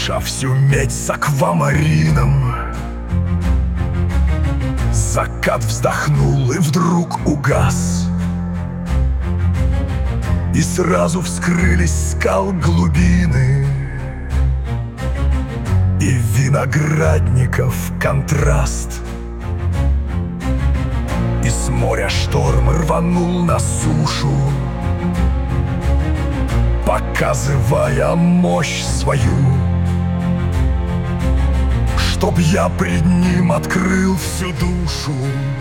Смешав всю медь с аквамарином, закат вздохнул и вдруг угас, и сразу вскрылись скал глубины, и виноградников контраст. И с моря шторм рванул на сушу, показывая мощь свою, чтоб я пред ним открыл всю душу,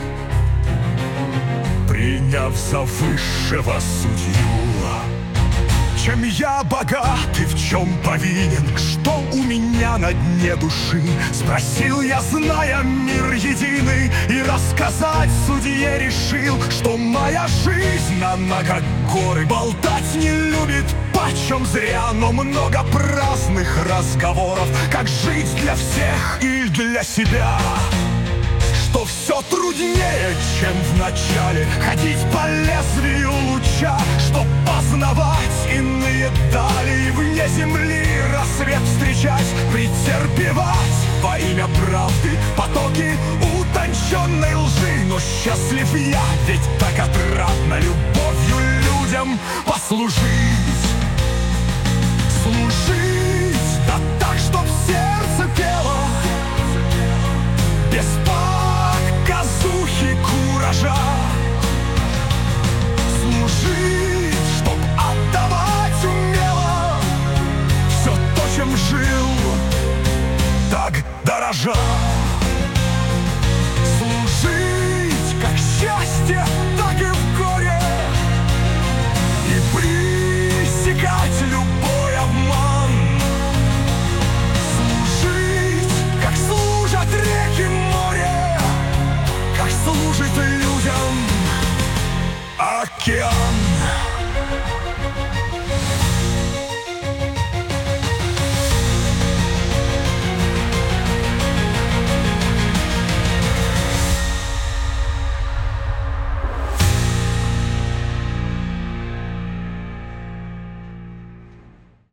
приняв за высшего судью. Чем я богат и в чем повинен, что у меня на дне души? Спросил я, зная мир единый, и рассказать судье решил, что моя жизнь, она как горы, болтать не любит почем зря, но много праздных разговоров, как жить для всех и для себя. Что все труднее, чем в начале, ходить по лезвию луча, чтоб познавать иные дали, и вне земли рассвет встречать, претерпевать во имя правды потоки утонченной лжи. Но счастлив я, ведь так отрадно любовью людям послужить. Служить, да так, чтоб сердце пело, без показухи, куража. Служить, чтоб отдавать умело все то, чем жил, так дорожа. Служить, как счастье, так и в горе, и пресекать любой обман. Служить, как служат реки, море, как служит людям океан.